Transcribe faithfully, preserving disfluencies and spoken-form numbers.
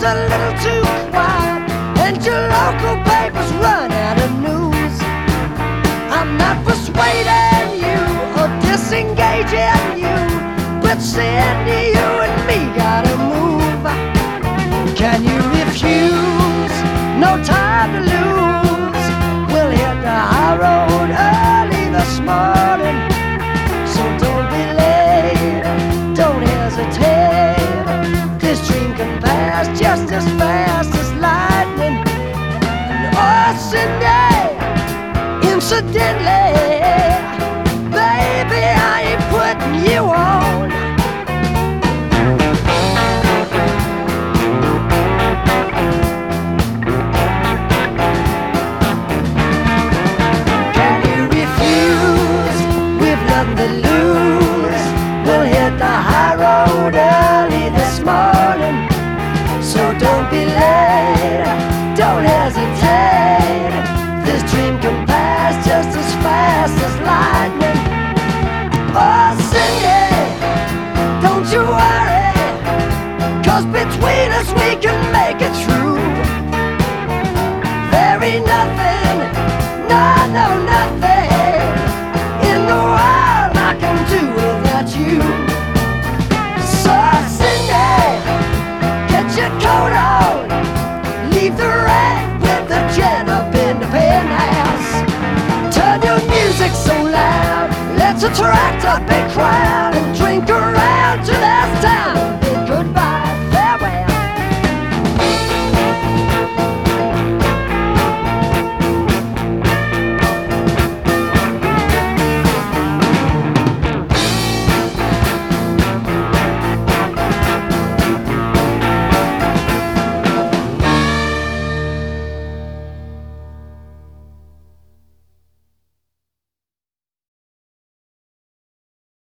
a little too quiet, and your local papers run out of news. I'm not persuading you or disengaging you, but Cindy, you and me gotta move. Can you refuse? No time to lose. We'll hit the high road early this morning, so don't be late, don't hesitate. This dream can pass just as fast as lightning. And oh, Cindy, incidentally, baby, I ain't putting you on. Can you refuse? We've nothing to lose. We'll hit the high road early this morning, so don't be late, don't hesitate. This dream can pass just as fast as lightning. Oh, Cindy, don't you worry, 'cause between us we can make it through. There ain't nothing, no, no, nothing in the world I can do without you. So, Cindy, get your coat on, leave the red with the gin up in the penthouse. Turn your music so loud, let's attract a big crowd and drink around till there's time